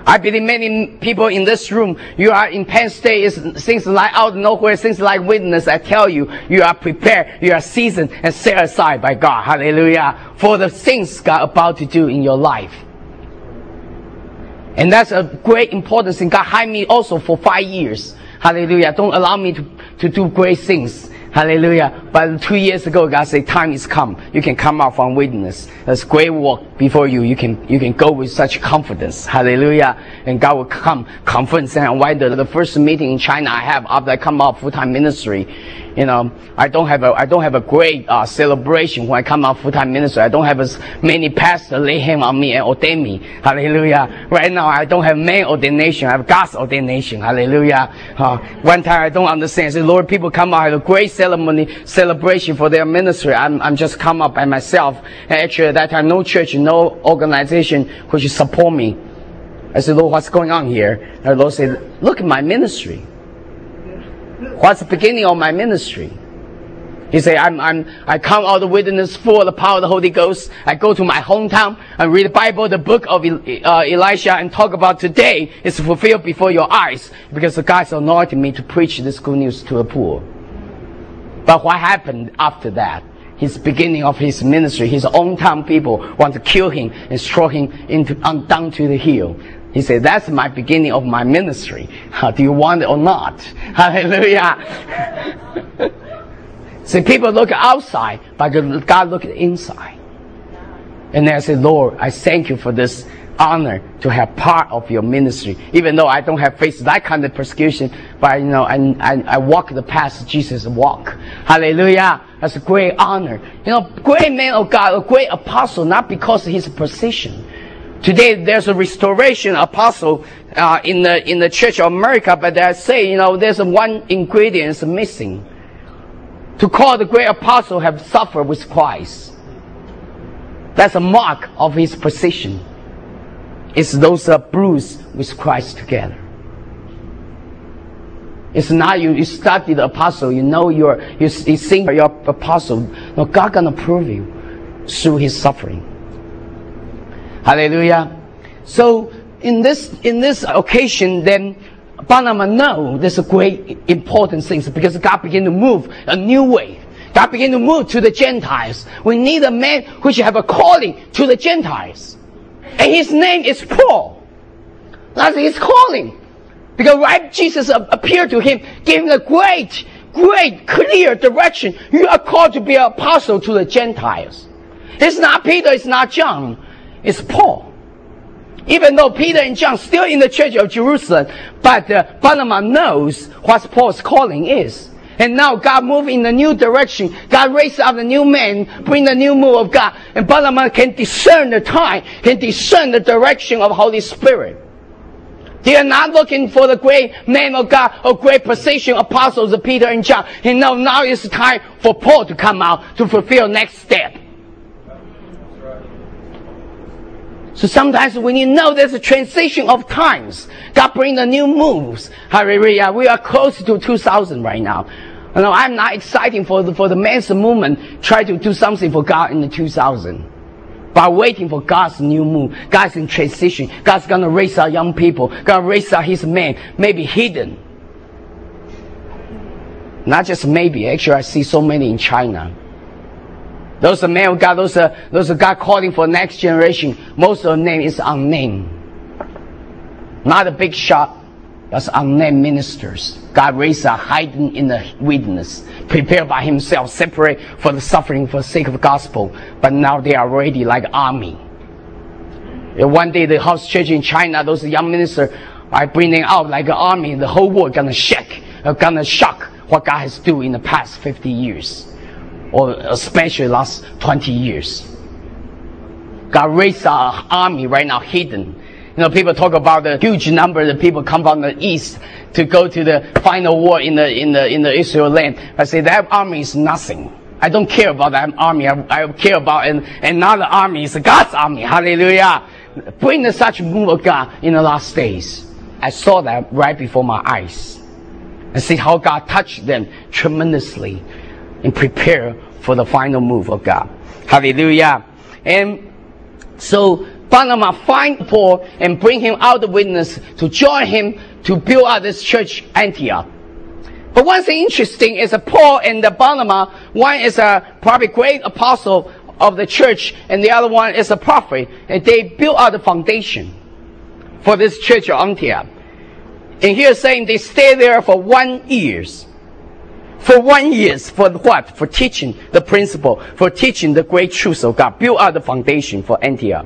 I believe many people in this room, you are in Penn State, things like out of nowhere, things like witness. I tell you, you are prepared, you are seasoned and set aside by God. Hallelujah. For the things God about to do in your life. And that's a great importance. And God hired me also for 5 years. Hallelujah. Don't allow me to do great things. Hallelujah. But 2 years ago, God said, time is come. You can come out from witness. There's great work before you. You can go with such confidence. Hallelujah. And God will come conference and invite the first meeting in China I have after I come out full-time ministry. You know, I don't have a great celebration when I come out full-time ministry. I don't have as many pastors lay hands on me and ordain me. Hallelujah. Right now, I don't have man ordination. I have God's ordination. Hallelujah. One time I don't understand. I said, Lord, people come out, have a great celebration for their ministry. I'm just come up by myself. And actually at that time, no church, no organization which support me. I said, Lord, what's going on here? And the Lord said, look at my ministry. What's the beginning of my ministry? He said, I come out of the wilderness full of the power of the Holy Ghost. I go to my hometown and read the Bible, the book of Elisha, and talk about today is fulfilled before your eyes, because the God's anointed me to preach this good news to the poor. But what happened after that? His beginning of his ministry, his own town people want to kill him and throw him down to the hill. He said, that's my beginning of my ministry. Do you want it or not? Hallelujah. See, people look outside, but God look inside. And then I said, Lord, I thank you for this honor to have part of your ministry. Even though I don't have faced that kind of persecution, but you know, I walk the path Jesus walked. Hallelujah. That's a great honor. You know, great man of God, a great apostle, not because of his position. Today, there's a restoration apostle in the Church of America, but they say, you know, there's one ingredient missing. To call the great apostle have suffered with Christ. That's a mark of his position. It's those bruised with Christ together. It's not you study the apostle, you know you think you're apostle. No, God gonna prove you through his suffering. Hallelujah. So in this occasion, then Barnabas knows there's a great important thing, because God began to move a new way. God began to move to the Gentiles. We need a man who should have a calling to the Gentiles. And his name is Paul. That's his calling. Because right, Jesus appeared to him, gave him a great, clear direction. You are called to be an apostle to the Gentiles. It's not Peter, it's not John. It's Paul. Even though Peter and John still in the church of Jerusalem, but Barnabas knows what Paul's calling is. And now God moved in a new direction. God raised up a new man, bring the new move of God. And Barnabas can discern the time, can discern the direction of Holy Spirit. They are not looking for the great man of God or great position apostles of Peter and John. And now it's time for Paul to come out to fulfill next step. So sometimes when you know there's a transition of times, God bring the new moves. Hallelujah. We are close to 2000 right now. You know, I'm not excited for the men's movement. Try to do something for God in the 2000. But waiting for God's new move. God's in transition. God's gonna raise our young people. Gonna raise up his men. Maybe hidden. Not just maybe. Actually, I see so many in China. Those are men of God, those are God calling for next generation. Most of the name is unnamed. Not a big shot. That's unnamed ministers. God raised a hidden in the wilderness, prepared by himself, separate for the suffering for the sake of the gospel. But now they are ready like army. And one day the house church in China, those young ministers are bringing out like an army. The whole world gonna shock what God has done in the past 50 years. Or especially last 20 years. God raised our army right now hidden. You know, people talk about the huge number of people come from the east to go to the final war in the Israel land. I say that army is nothing. I don't care about that army. I care about another army. It's God's army. Hallelujah. Bring the such move of God in the last days. I saw that right before my eyes. I see how God touched them tremendously and prepare for the final move of God. Hallelujah. And so Barnabas find Paul and bring him out the witness to join him to build out this church, Antioch. But one thing interesting is that Paul and the Barnabas, one is a probably great apostle of the church, and the other one is a prophet, and they built out the foundation for this church of Antioch. And here saying they stay there for 1 year. For 1 year, for what? For teaching the principle, for teaching the great truths of God. Build out the foundation for Antioch.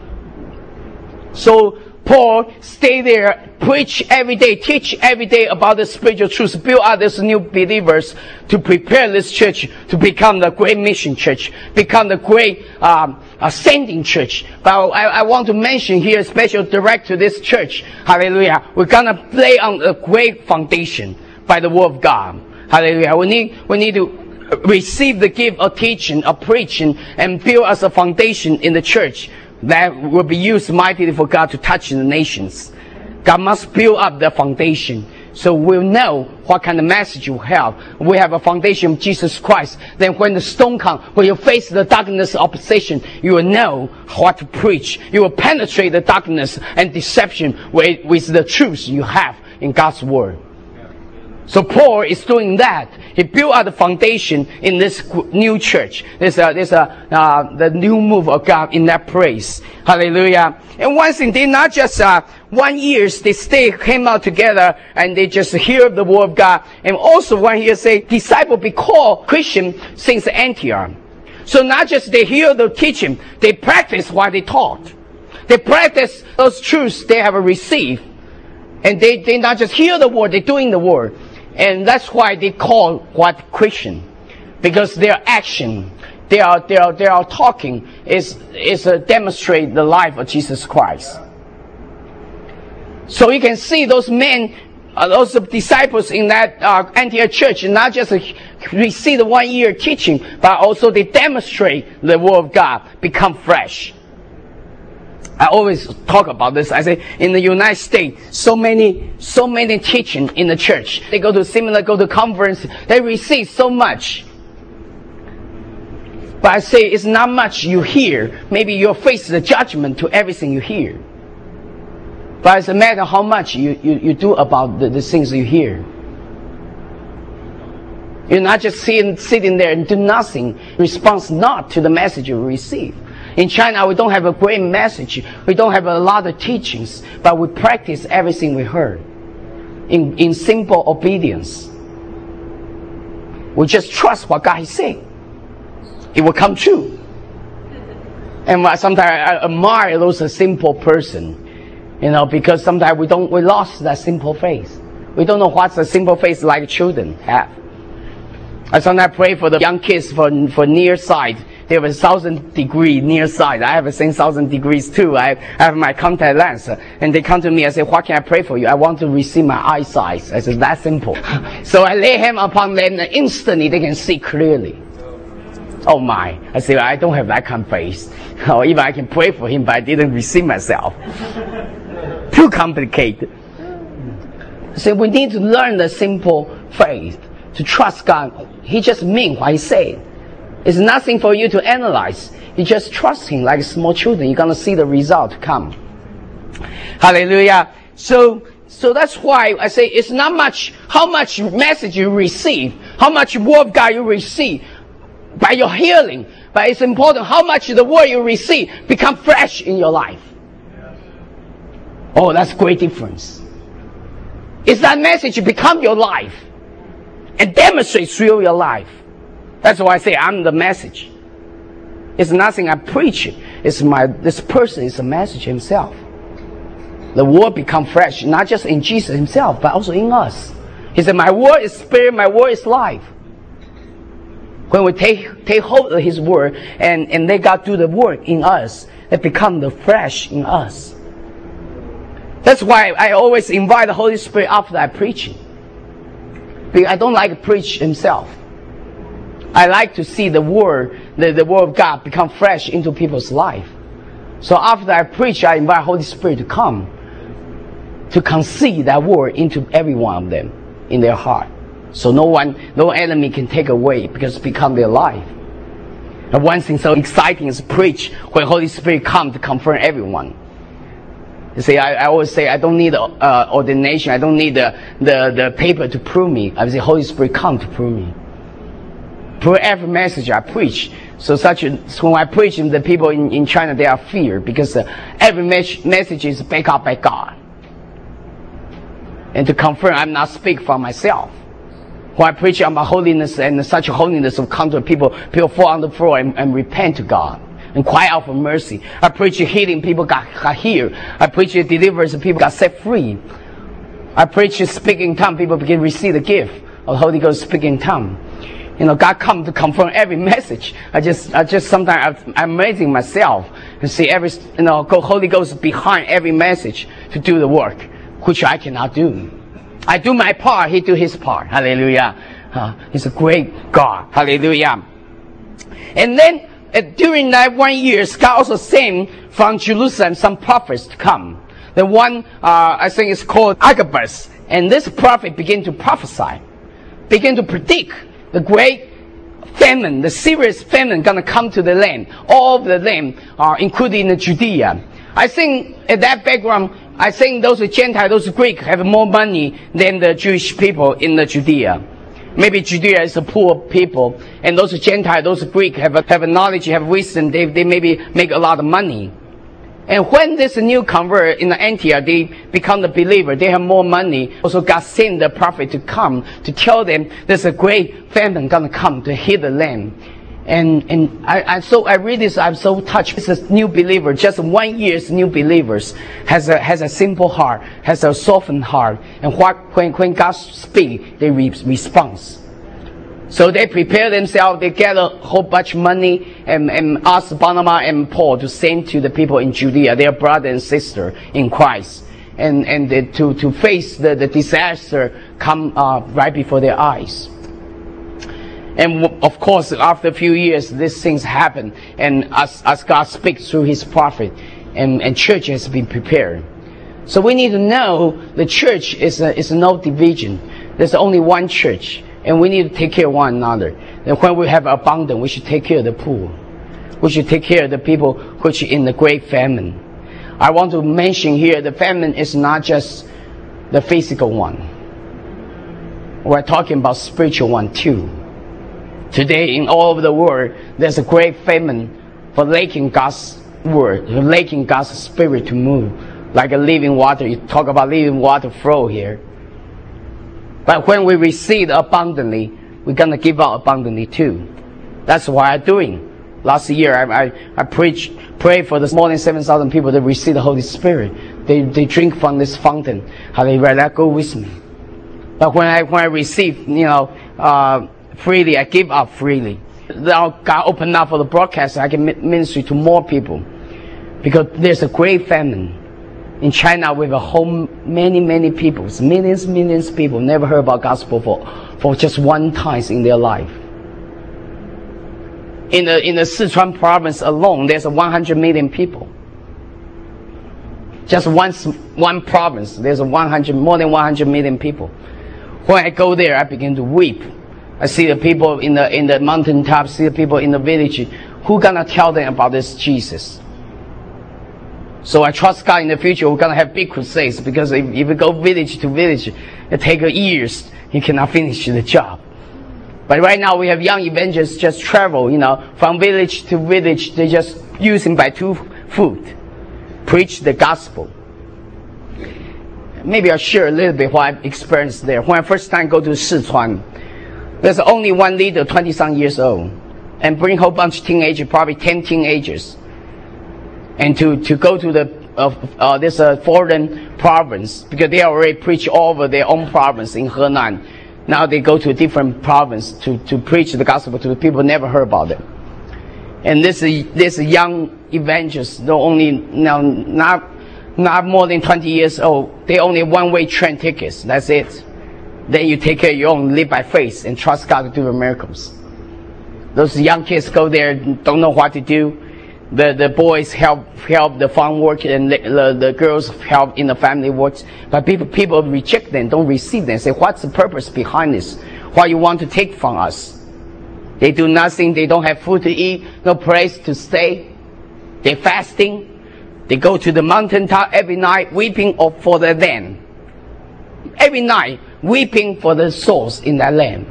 So Paul stay there, preach every day, teach every day about the spiritual truths, build out these new believers to prepare this church to become the great mission church, become the great ascending church. But I want to mention here, especially direct to this church. Hallelujah. We're gonna lay on a great foundation by the word of God. Hallelujah. We need to receive the gift of teaching, of preaching, and build as a foundation in the church that will be used mightily for God to touch the nations. God must build up the foundation so we'll know what kind of message you have. We have a foundation of Jesus Christ. Then when the storm comes, when you face the darkness opposition, you will know what to preach. You will penetrate the darkness and deception with the truth you have in God's word. So Paul is doing that. He built out the foundation in this new church. There's the new move of God in that place. Hallelujah. And one thing, they not just 1 year, they came out together and they just hear the word of God. And also one here say, disciple be called Christian since Antioch. So not just they hear the teaching, they practice what they taught. They practice those truths they have received. And they not just hear the word, they're doing the word. And that's why they call what Christian, because their action, they are talking is demonstrate the life of Jesus Christ. So you can see those men, those disciples in that Antioch church, not just receive the 1 year teaching, but also they demonstrate the word of God, become fresh. I always talk about this. I say, in the United States, so many teaching in the church. They go to seminar, go to conference, they receive so much. But I say, it's not much you hear. Maybe you'll face the judgment to everything you hear. But it's a matter how much you do about the things you hear. You're not just sitting there and do nothing, response not to the message you receive. In China, we don't have a great message. We don't have a lot of teachings, but we practice everything we heard in simple obedience. We just trust what God is saying. It will come true. And sometimes I admire those simple person, because sometimes we lost that simple faith. We don't know what the simple faith like children have. I sometimes pray for the young kids for near sight. They have 1,000 degree near sight. I have the same 1,000 degrees too. I have my contact lens. And they come to me and say, what can I pray for you? I want to receive my eyesight. I said, that's simple. So I lay hand upon them and instantly they can see clearly. Oh my. I say, I don't have that kind of faith. Or even I can pray for him, but I didn't receive myself. Too complicated. So we need to learn the simple faith. To trust God. He just means what he said. It's nothing for you to analyze. You just trust him like small children. You're going to see the result come. Hallelujah. So that's why I say it's not much how much message you receive, how much word of God you receive by your hearing. But it's important how much the word you receive become fresh in your life. Oh, that's a great difference. It's that message become your life and demonstrate through your life. That's why I say I'm the message. It's nothing I preach. This person is the message himself. The word become fresh, not just in Jesus himself, but also in us. He said, my word is spirit, my word is life. When we take hold of his word and let God do the work in us, it becomes the fresh in us. That's why I always invite the Holy Spirit after I preach. Because I don't like to preach himself. I like to see the word of God become fresh into people's life. So after I preach, I invite Holy Spirit to come to conceive that word into every one of them in their heart. So no enemy can take away because it's become their life. And one thing so exciting is preach when Holy Spirit comes to confirm everyone. You see, I always say I don't need ordination. I don't need the paper to prove me. I say Holy Spirit come to prove me. Through every message I preach. So when I preach, the people in China, they are feared because every message is backed up by God. And to confirm, I'm not speaking for myself. When I preach about holiness and such holiness will come to people fall on the floor and repent to God and cry out for mercy. I preach healing, people got healed. I preach deliverance, people got set free. I preach speaking in tongues, people begin to receive the gift of the Holy Ghost speaking in tongues. You know, God come to confirm every message. I just sometimes I'm amazing myself and see Holy Ghost behind every message to do the work, which I cannot do. I do my part, He do His part. Hallelujah. He's a great God. Hallelujah. And then during that 1 year, God also sent from Jerusalem some prophets to come. The one I think is called Agabus, and this prophet began to prophesy, began to predict the great famine, the serious famine gonna come to the land, all of the land, including the Judea. I think at that background, I think those Gentiles, those Greeks have more money than the Jewish people in the Judea. Maybe Judea is a poor people, and those Gentiles, those Greeks have a knowledge, have wisdom, they maybe make a lot of money. And when this new convert in Antioch, they become the believer, they have more money. Also God sent the prophet to come to tell them there's a great famine gonna come to hit the land. And I read this, I'm so touched. This is new believer, just 1 year's new believers, has a simple heart, has a softened heart. And when God speaks, they respond. So they prepare themselves, they get a whole bunch of money and ask Barnabas and Paul to send to the people in Judea, their brother and sister in Christ. And to face the disaster come right before their eyes. And of course, after a few years, these things happen. And as God speaks through His prophet, and church has been prepared. So we need to know the church is no division. There's only one church. And we need to take care of one another. And when we have abundance, we should take care of the poor. We should take care of the people which are in the great famine. I want to mention here, the famine is not just the physical one. We're talking about spiritual one too. Today, in all over the world, there's a great famine for lacking God's word, lacking God's spirit to move. Like a living water. You talk about living water flow here. But when we receive abundantly, we're going to give out abundantly too. That's what I'm doing. Last year, I prayed for more than 7,000 people that receive the Holy Spirit. They drink from this fountain. Hallelujah, that go with me. But when I receive, freely, I give up freely. Now God opened up for the broadcast, I can minister to more people. Because there's a great famine. In China, we have a whole many people, millions of people never heard about gospel for just one time in their life. In the Sichuan province alone, there's 100 million people. Just one province, there's more than 100 million people. When I go there, I begin to weep. I see the people in the mountaintop, see the people in the village. Who gonna tell them about this Jesus? So I trust God in the future we're gonna have big crusades, because if we go village to village, it takes years. You cannot finish the job. But right now we have young evangelists just travel, from village to village. They just using by 2 foot, preach the gospel. Maybe I'll share a little bit what I experienced there. When I first time go to Sichuan, there's only one leader, 20-some years old, and bring a whole bunch of teenagers, probably 10 teenagers. And to go to this foreign province, because they already preach all over their own province in Henan. Now they go to a different province to preach the gospel to the people who never heard about it. And this young evangelist, not more than 20 years old, they only one-way train tickets. That's it. Then you take care of your own, live by faith, and trust God to do the miracles. Those young kids go there, don't know what to do. The boys help the farm work, and the girls help in the family work. But people reject them, don't receive them. Say, what's the purpose behind this? What you want to take from us? They do nothing. They don't have food to eat, no place to stay. They're fasting. They go to the mountaintop every night, weeping for the land. Every night, weeping for the souls in that land.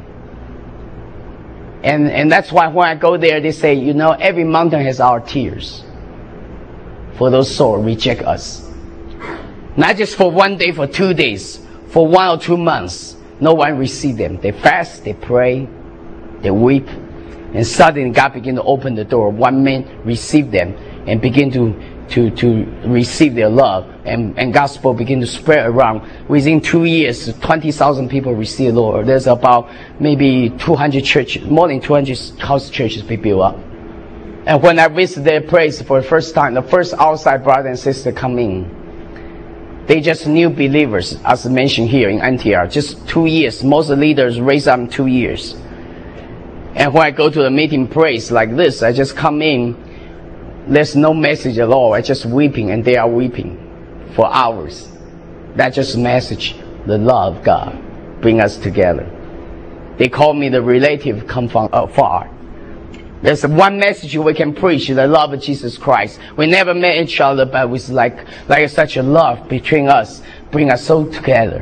And that's why when I go there, they say, every mountain has our tears. For those souls reject us. Not just for 1 day, for 2 days, for 1 or 2 months. No one receive them. They fast, they pray, they weep. And suddenly God begin to open the door. One man receive them and begin to receive their love, and gospel begin to spread around. Within 2 years, 20,000 people receive the Lord. There's about maybe 200 churches, more than 200 house churches be built up. And when I visit their place for the first time, the first outside brother and sister come in, they just new believers, as mentioned here in Antioch. Just 2 years. Most leaders raised up in 2 years. And when I go to the meeting place like this, I just come in. There's no message at all. I just weeping, and they are weeping for hours. That's just a message. The love of God bring us together. They call me the relative come from afar. There's one message we can preach, the love of Jesus Christ. We never met each other, but it's like such a love between us, bring us so together.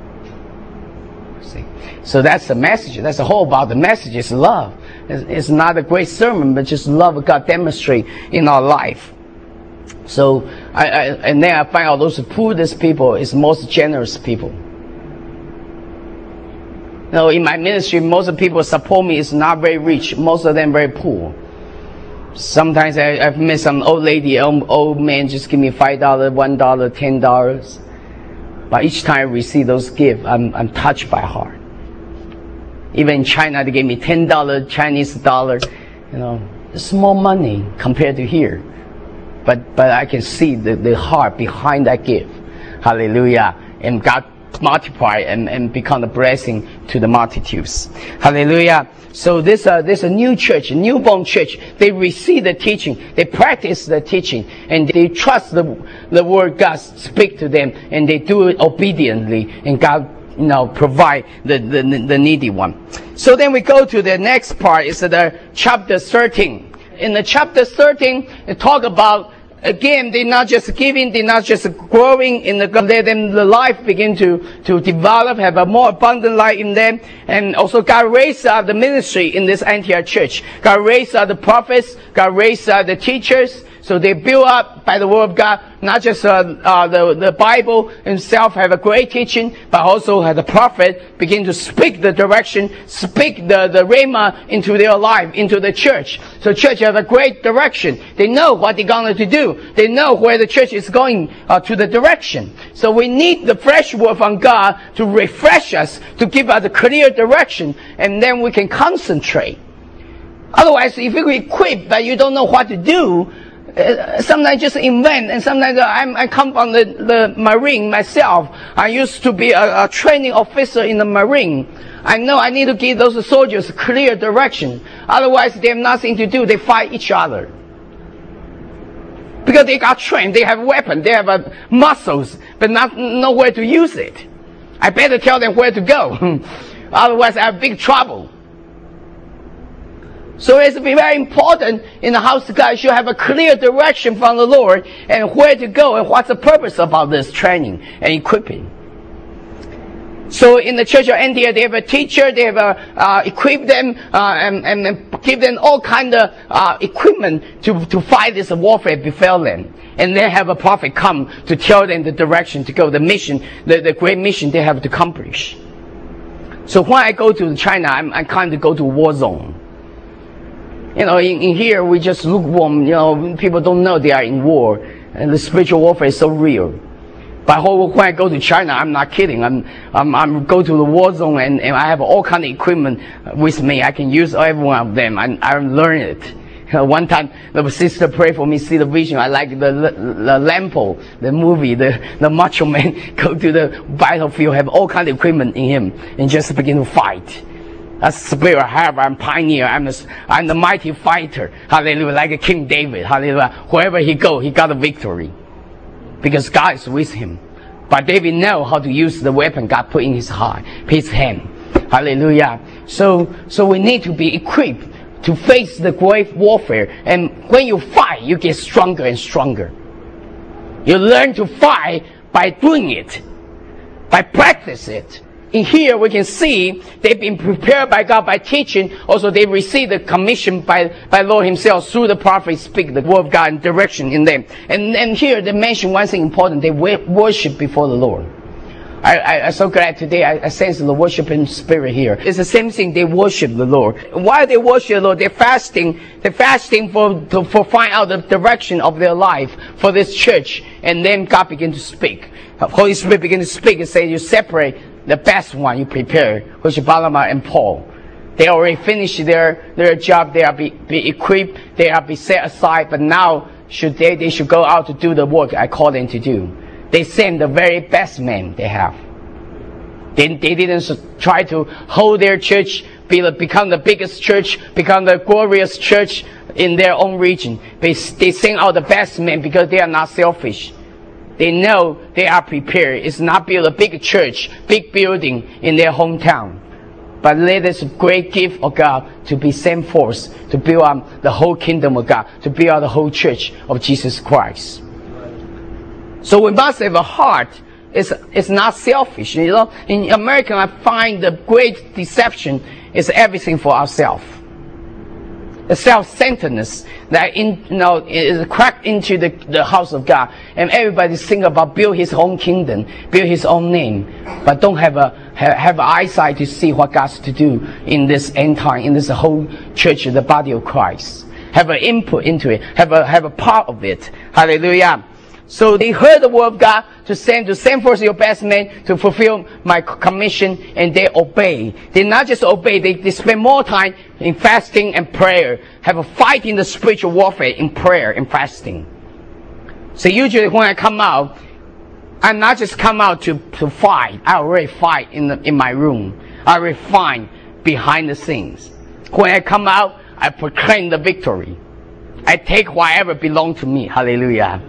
See? So that's the message. That's the whole about the message is love. It's not a great sermon, but just love of God demonstrate in our life. So, and then I find out those poorest people is most generous people. In my ministry, most of the people support me is not very rich. Most of them very poor. Sometimes I've met some old lady, old man just give me $5, $1, $10. But each time I receive those gifts, I'm touched by heart. Even in China, they gave me $10 Chinese dollar. Small money compared to here. But I can see the heart behind that gift. Hallelujah. And God multiply and become a blessing to the multitudes. Hallelujah. So this a new church, a newborn church. They receive the teaching. They practice the teaching. And they trust the word God speak to them. And they do it obediently. And God provide the needy one. So then we go to the next part. It's the chapter 13. In the chapter 13, it talk about, again, they're not just giving, they're not just growing in let them the life begin to develop, have a more abundant life in them. And also God raised up the ministry in this Antioch church. God raised up the prophets, God raised up the teachers. So they build up by the word of God, not just the Bible itself have a great teaching, but also have the prophet begin to speak the direction, speak the rhema into their life, into the church. So church have a great direction. They know what they're going to do. They know where the church is going to the direction. So we need the fresh word from God to refresh us, to give us a clear direction, and then we can concentrate. Otherwise, if you equip but you don't know what to do, sometimes just invent, and sometimes I come from the Marine myself. I used to be a training officer in the Marine. I know I need to give those soldiers clear direction. Otherwise, they have nothing to do. They fight each other. Because they got trained, they have weapons, they have muscles, but not nowhere to use it. I better tell them where to go. Otherwise, I have big trouble. So it's very important in the house of God. You should have a clear direction from the Lord and where to go and what's the purpose about this training and equipping. So in the church of Antioch, they have a teacher, they have equip them and give them all kind of equipment to fight this warfare befell them. And they have a prophet come to tell them the direction to go, the mission, the great mission they have to accomplish. So when I go to China, I'm kind of go to war zone. In here, we just lukewarm. People don't know they are in war. And the spiritual warfare is so real. But when I go to China, I'm not kidding. I'm go to the war zone and I have all kind of equipment with me. I can use every one of them. I learn it. One time, the sister prayed for me, see the vision. I like the Lampo, the movie, the macho man go to the battlefield, have all kind of equipment in him, and just begin to fight. That's the spirit I have. I'm pioneer. I'm the mighty fighter. Hallelujah. Like a King David. Hallelujah. Wherever he go, he got a victory. Because God is with him. But David know how to use the weapon God put in his hand. Hallelujah. So we need to be equipped. to face the great warfare. And when you fight, you get stronger and stronger. You learn to fight by doing it, by practice it. In here we can see they've been prepared by God by teaching. Also they received the commission by Lord himself through the prophet speak the word of God and direction in them. And here they mention one thing important. They worship before the Lord. I'm so glad today I sense the worshiping spirit here. It's the same thing. They worship the Lord. Why they worship the Lord? They're fasting. They're fasting for find out the direction of their life for this church. And then God begin to speak. Holy Spirit begin to speak and say, you separate the best one you prepare, which is Barnabas and Paul. They already finished their job. They are be equipped. They are be set aside. But now they should go out to do the work I call them to do. They send the very best men they have. They didn't try to hold their church, become the biggest church, become the glorious church in their own region. They send out the best men because they are not selfish. They know they are prepared. It's not build a big church, big building in their hometown. But let this great gift of God to be sent forth to build up the whole kingdom of God, to build up the whole church of Jesus Christ. So we must have a heart. It's not selfish. You know, in America, I find the great deception is everything for ourselves. The self-centeredness that is cracked into the house of God, and everybody think about build his own kingdom, build his own name, but don't have eyesight to see what God's to do in this end time, in this whole church, the body of Christ. Have an input into it, have a part of it. Hallelujah. So they heard the word of God to send forth your best men to fulfill my commission, and they obey. They not just obey, they spend more time in fasting and prayer. Have a fight in the spiritual warfare in prayer and fasting. So usually when I come out, I not just come out to fight. I already fight in my room. I already fight behind the scenes. When I come out, I proclaim the victory. I take whatever belongs to me. Hallelujah.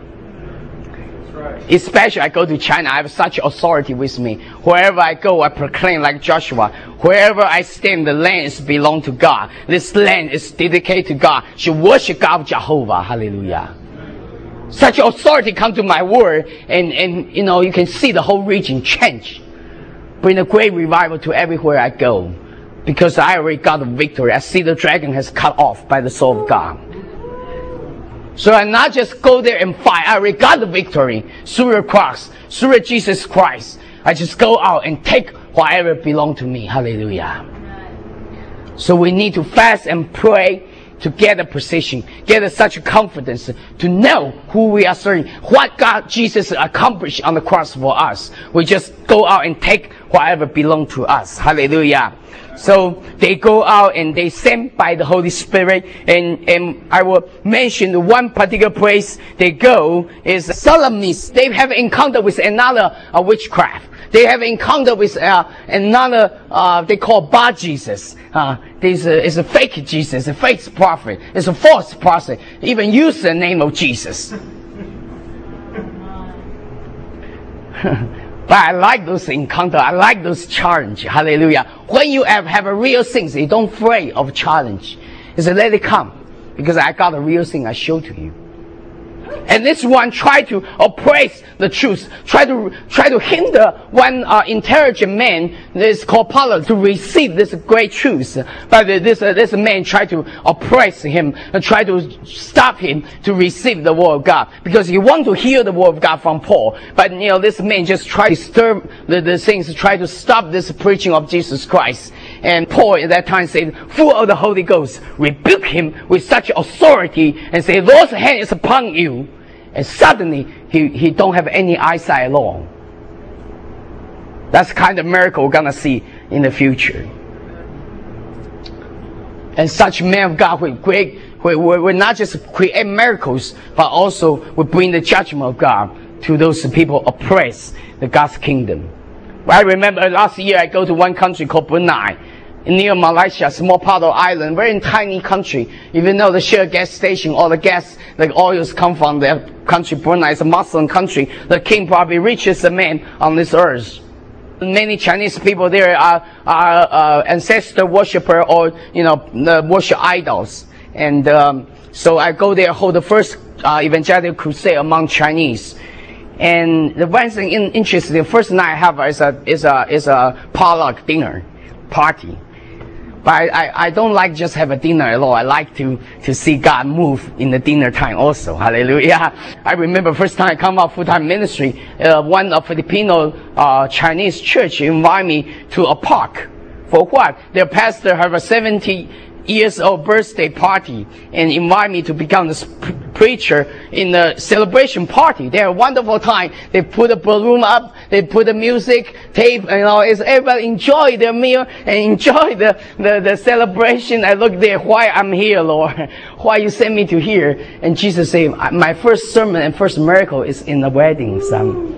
Especially I go to China, I have such authority with me. Wherever I go, I proclaim like Joshua. Wherever I stand, the land is belong to God. This land is dedicated to God. Should worship God, Jehovah. Hallelujah. Such authority come to my word, and you can see the whole region change. Bring a great revival to everywhere I go. Because I already got the victory. I see the dragon has cut off by the soul of God. So I not just go there and fight. I already got the victory through the cross, through Jesus Christ. I just go out and take whatever belongs to me. Hallelujah. So we need to fast and pray to get a position, get such a confidence to know who we are serving, what God Jesus accomplished on the cross for us. We just go out and take whatever belongs to us. Hallelujah. So they go out and they sent by the Holy Spirit, and I will mention the one particular place they go is Salamis. They have encounter with another witchcraft. They have encounter with another they call Bar Jesus. This is a fake Jesus, a fake prophet. It's a false prophet. Even use the name of Jesus. But I like those encounters. I like those challenge. Hallelujah. When you have a real thing, you don't afraid of challenge. You say, let it come. Because I got a real thing I show to you. And this one try to oppress the truth. Try to hinder one intelligent man, this called Paul, to receive this great truth. But this man try to oppress him and try to stop him to receive the word of God. Because he want to hear the word of God from Paul. But this man just try to stir the things, try to stop this preaching of Jesus Christ. And Paul at that time said, full of the Holy Ghost, rebuke him with such authority and say, Lord's hand is upon you. And suddenly, he don't have any eyesight at all. That's the kind of miracle we're going to see in the future. And such men of God will not just create miracles, but also will bring the judgment of God to those people oppress the God's kingdom. I remember last year I go to one country called Brunei, near Malaysia, small part of island, very tiny country. Even though the Shell gas station, all the gas, the oils come from the country. Brunei is a Muslim country. The king probably richest man on this earth. Many Chinese people there are ancestor worshiper or worship idols, and so I go there, hold the first evangelical crusade among Chinese. And the one thing interesting, the first night I have is a potluck dinner party. But I don't like just have a dinner alone. I like to see God move in the dinner time also. Hallelujah. I remember first time I come out full-time ministry, one of Filipino Chinese church invited me to a park. For what? Their pastor have a 70-years-old birthday party and invite me to become the preacher in the celebration party. They have a wonderful time. They put a balloon up, they put the music tape, everybody enjoy their meal and enjoy the celebration. I look there, why I'm here, Lord? Why you sent me to here? And Jesus said, my first sermon and first miracle is in the wedding, son.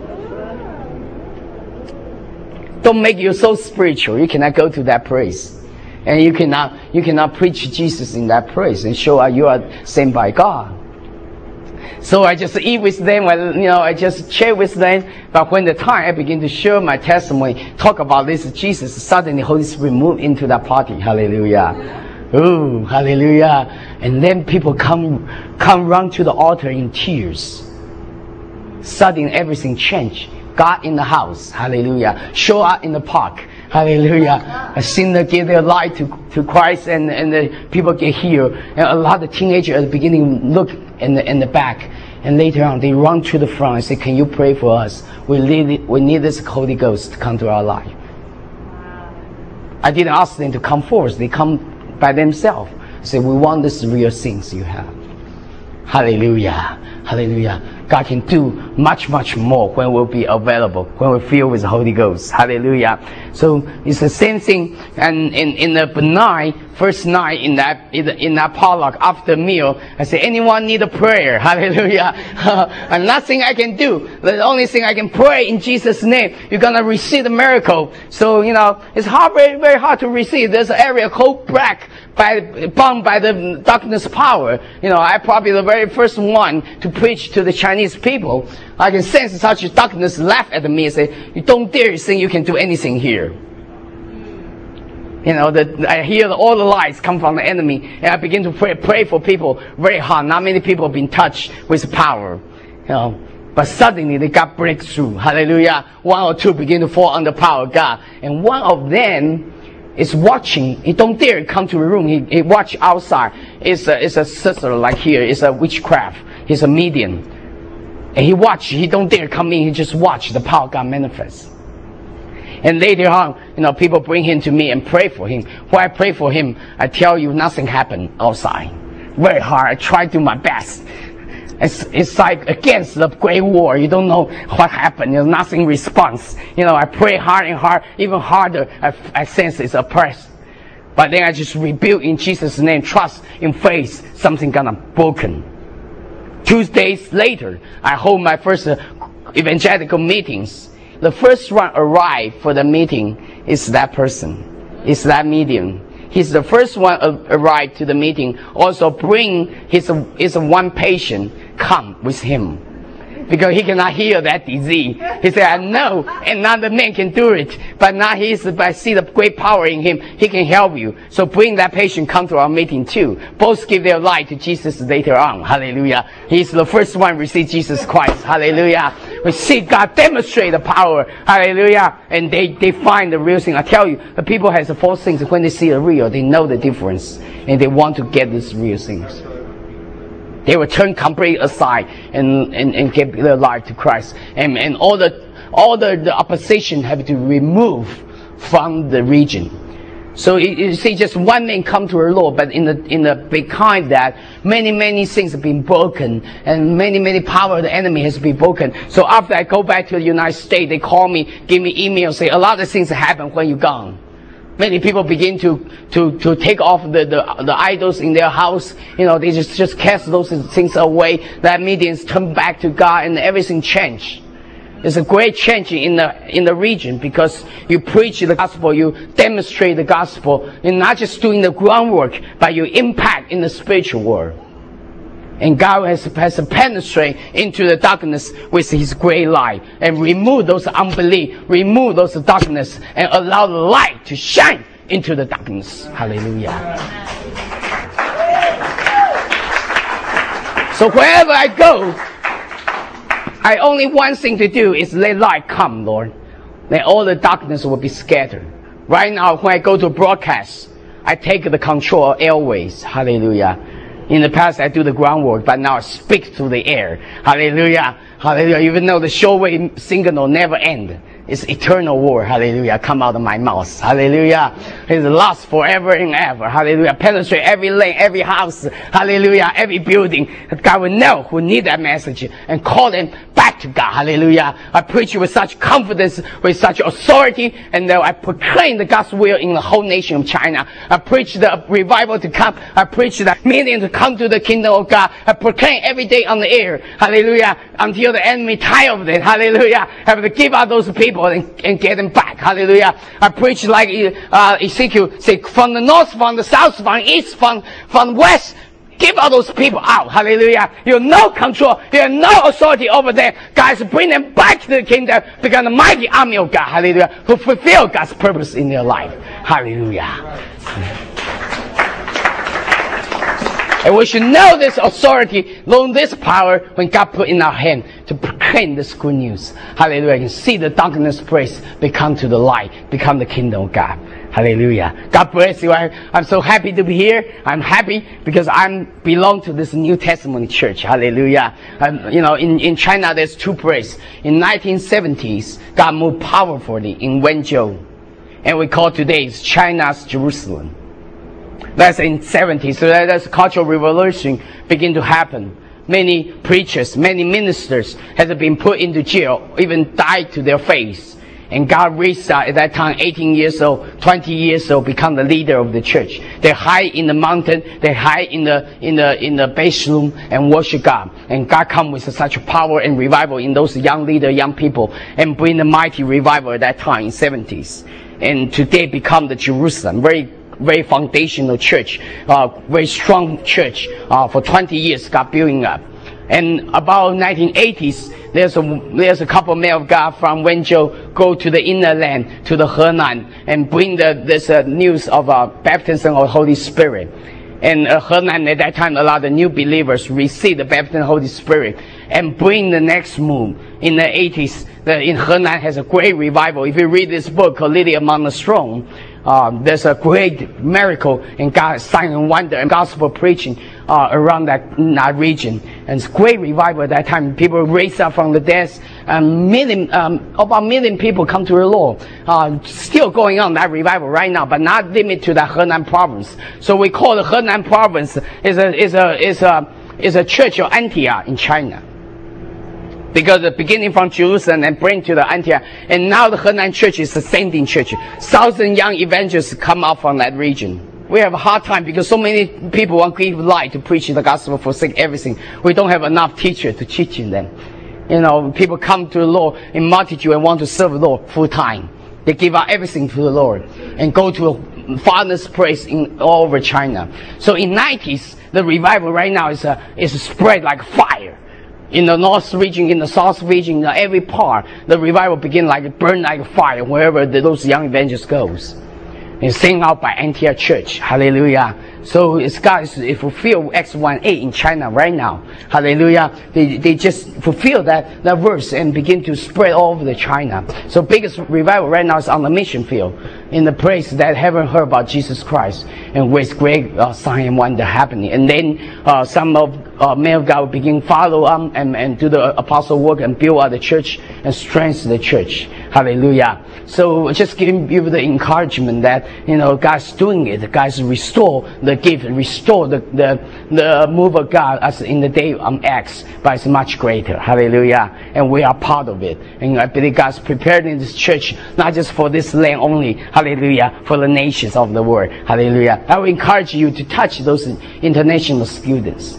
Don't make you so spiritual. You cannot go to that place. And you cannot preach Jesus in that place and show you are sent by God. So I just eat with them, I just share with them. But when the time I begin to share my testimony, talk about this Jesus, suddenly Holy Spirit moved into that party. Hallelujah. Oh, hallelujah. And then people come run to the altar in tears. Suddenly everything changed. God in the house. Hallelujah. Show up in the park. Hallelujah. A sinner gave their life to Christ and the people get healed. And a lot of teenagers at the beginning look in the back. And later on they run to the front and say, can you pray for us? We need this Holy Ghost to come to our life. I didn't ask them to come forward. They come by themselves. Say, we want this real things you have. Hallelujah. Hallelujah. God can do much, much more when we'll be available, when we're filled with the Holy Ghost. Hallelujah. So it's the same thing. And in the first night in that potluck after meal, I say, anyone need a prayer? Hallelujah. And nothing I can do. The only thing I can pray in Jesus' name, you're gonna receive the miracle. So, it's very, very hard to receive. There's an area called black, bound by the darkness power. I probably the very first one to preach to the Chinese people. I can sense such darkness laugh at me and say, you don't dare think you can do anything here. I hear all the lies come from the enemy, and I begin to pray for people very hard. Not many people have been touched with power. But suddenly they got breakthrough. Hallelujah. One or two begin to fall under power of God. And one of them is watching. He don't dare come to the room. He watch outside. It's a sister like here. It's a witchcraft. He's a medium. And he watch. He don't dare come in. He just watch the power of God manifest. And later on, people bring him to me and pray for him. When I pray for him, I tell you nothing happened outside. Very hard. I try to do my best. It's like against the great war. You don't know what happened. There's nothing response. I pray hard and hard, even harder. I sense it's oppressed. But then I just rebuild in Jesus' name, trust in faith, something gonna broken. 2 days later, I hold my first evangelical meetings. The first one arrived for the meeting is that person. It's that medium. He's the first one arrived to the meeting. Also bring his one patient come with him. Because he cannot heal that disease. He said, I know another man can do it. But now I see the great power in him. He can help you. So bring that patient come to our meeting too. Both give their life to Jesus later on. Hallelujah. He's the first one to receive Jesus Christ. Hallelujah. We see God demonstrate the power. Hallelujah. And they find the real thing. I tell you, the people has the false things. When they see the real, they know the difference. And they want to get these real things. They will turn completely aside and give their life to Christ. And all the opposition have to remove from the region. So you see, just one man come to the Lord, but in the behind that, many things have been broken, and many power of the enemy has been broken. So after I go back to the United States, they call me, give me email, say a lot of things happen when you're gone. Many people begin to take off the idols in their house. They just cast those things away. That meetings turn back to God and everything changed. There's a great change in the region because you preach the gospel, you demonstrate the gospel. You're not just doing the groundwork, but you impact in the spiritual world. And God has penetrated into the darkness with His great light and remove those unbelief, remove those darkness, and allow the light to shine into the darkness. Hallelujah. So wherever I go, I only one thing to do is let light come, Lord. Then all the darkness will be scattered. Right now, when I go to broadcast, I take the control of airways. Hallelujah. In the past, I do the groundwork, but now I speak through the air. Hallelujah. Hallelujah. Even though the shortwave signal never ends. It's eternal word. Hallelujah. Come out of my mouth. Hallelujah. It lasts forever and ever. Hallelujah. Penetrate every lane, every house. Hallelujah. Every building. God will know who need that message and call them back to God. Hallelujah. I preach with such confidence, with such authority, and I proclaim the God's will in the whole nation of China. I preach the revival to come. I preach the millions to come to the kingdom of God. I proclaim every day on the air. Hallelujah. Until the enemy tired of it. Hallelujah. Have to give out those people and get them back. Hallelujah. I preach like Ezekiel say, from the north, from the south, from the east, from west. Give all those people out. Hallelujah. You have no control. You have no authority over them. Guys, bring them back to the kingdom. Become the mighty army of God. Hallelujah. Who fulfill God's purpose in their life. Hallelujah. And we should know this authority, know this power when God put in our hand to proclaim this good news. Hallelujah. You can see the darkness place become to the light, become the kingdom of God. Hallelujah. God bless you. I'm so happy to be here. I'm happy because I belong to this New Testament church. Hallelujah. In China, there's two places. In 1970s, God moved powerfully in Wenzhou. And we call today China's Jerusalem. That's in 70s. So that's cultural revolution begin to happen. Many preachers, many ministers have been put into jail, even died to their face. And God raised at that time, 18 years old, 20 years old, become the leader of the church. They hide in the mountain, they hide in the bedroom and worship God. And God come with such power and revival in those young leaders, young people, and bring the mighty revival at that time in 70s. And today become the Jerusalem, very foundational church, very strong church, for 20 years God building up. And about 1980s, there's a couple men of God from Wenzhou go to the inner land, to the Henan, and bring this news of baptism of the Holy Spirit. And Henan at that time, a lot of new believers receive the baptism of the Holy Spirit and bring the next move. In the 80s, in Henan has a great revival. If you read this book called Lily Among the Strong, there's a great miracle in God's sign and wonder and gospel preaching around that region. And it's great revival at that time. People raised up from the dead. About a million people come to the Lord. Still going on that revival right now, but not limited to the Henan province. So we call the Henan province is a church of Antioch in China. Because the beginning from Jerusalem and bring to the Antioch. And now the Henan church is the sending church. 1,000 young evangelists come out from that region. We have a hard time because so many people want to give light to preach the gospel, forsake everything. We don't have enough teachers to teach them. People come to the Lord in multitude and want to serve the Lord full time. They give up everything to the Lord and go to a farthest place all over China. So in 90s, the revival right now is spread like fire. In the north region, in the south region, in every part, the revival begin burn like fire wherever those young evangelists goes. It's sent out by Antioch Church. Hallelujah. So it fulfill Acts 1:8 in China right now. Hallelujah. They just fulfill that verse and begin to spread all over the China. So biggest revival right now is on the mission field, in the place that haven't heard about Jesus Christ, and with great sign and wonder happening. And then some of men of God will begin follow and do the apostle work and build out the church and strengthen the church. Hallelujah. So just give you the encouragement that God's doing it. God's restore the gift, restore the move of God as in the day of Acts, but it's much greater. Hallelujah. And we are part of it. And I believe God's prepared in this church not just for this land only. Hallelujah. For the nations of the world. Hallelujah. I will encourage you to touch those international students.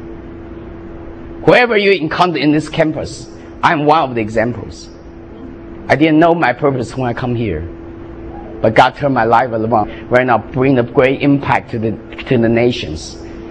Whoever you encounter in this campus, I'm one of the examples. I didn't know my purpose when I come here, but God turned my life around. Right now, bring a great impact to the nations.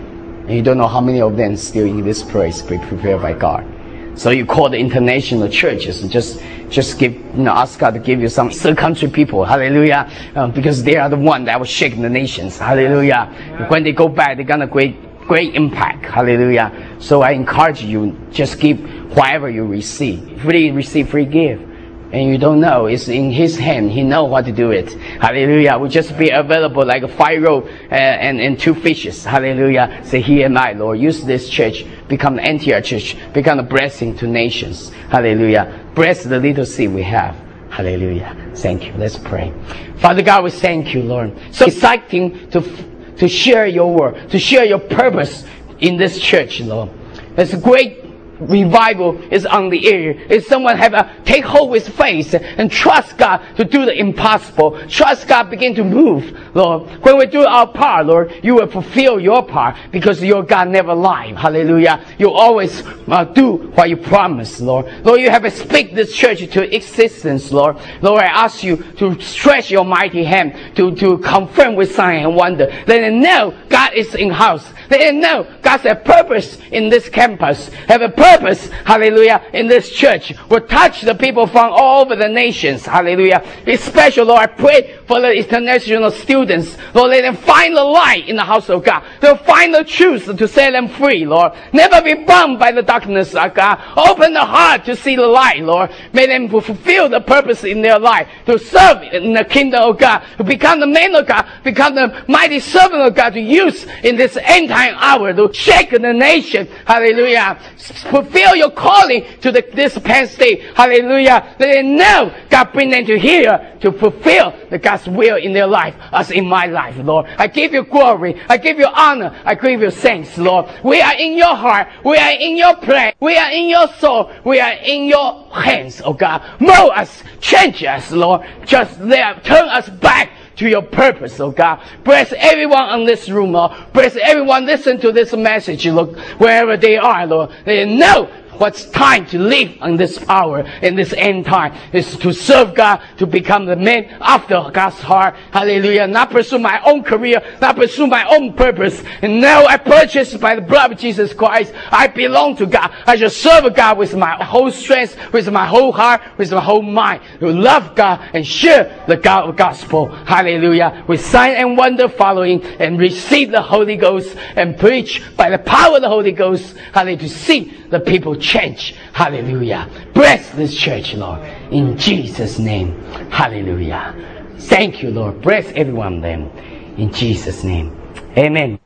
And you don't know how many of them still in this place prepared by God. So you call the international churches and just give, ask God to give you some third country people, hallelujah, because they are the one that will shake the nations, hallelujah. When they go back, they're gonna great impact, hallelujah. So I encourage you, just give whatever you receive. Free receive, free give. And you don't know, it's in His hand. He knows what to do it. Hallelujah. We just be available like a 5 roe and 2 fishes. Hallelujah. Say, here am I, Lord. Use this church. Become the Antioch church. Become a blessing to nations. Hallelujah. Bless the little seed we have. Hallelujah. Thank you. Let's pray. Father God, we thank you, Lord. So exciting to share your word, to share your purpose in this church, Lord. It's a great revival is on the air. If someone have a take hold with faith and trust God to do the impossible, trust God begin to move, Lord. When we do our part, Lord, you will fulfill your part because your God never lies. Hallelujah. You always do what you promise, Lord. Lord, you have to speak this church to existence, Lord. Lord, I ask you to stretch your mighty hand to confirm with sign and wonder. Let them know God is in house. Let them know God's a purpose in this campus. Have a purpose, hallelujah, in this church. Will touch the people from all over the nations, hallelujah. Especially, Lord, I pray for the international students. Lord, let them find the light in the house of God. They'll find the truth to set them free, Lord. Never be bound by the darkness of God. Open the heart to see the light, Lord. May them fulfill the purpose in their life, to serve in the kingdom of God, to become the man of God, become the mighty servant of God, to use in this end time hour to shake the nation, hallelujah. Fulfill your calling to this Penn State, hallelujah. Let them know God bring them to here to fulfill the God's will in their life, as in my life, Lord. I give you glory, I give you honor, I give you thanks, Lord. We are in your heart, we are in your plan, we are in your soul, we are in your hands, oh God. Mold us, change us, Lord. Just there, turn us back to your purpose, oh God. Bless everyone in this room, Lord. Bless everyone listen to this message, Lord, wherever they are, Lord. They know what's time to live in this hour, in this end time, is to serve God, to become the man after God's heart. Hallelujah. Not pursue my own career, not pursue my own purpose. And now I purchased by the blood of Jesus Christ. I belong to God. I shall serve God with my whole strength, with my whole heart, with my whole mind. To love God and share the gospel. Hallelujah. With sign and wonder following, and receive the Holy Ghost and preach by the power of the Holy Ghost. Hallelujah. To see the people change. Hallelujah. Bless this church, Lord. In Jesus' name. Hallelujah. Thank you, Lord. Bless everyone then. In Jesus' name. Amen.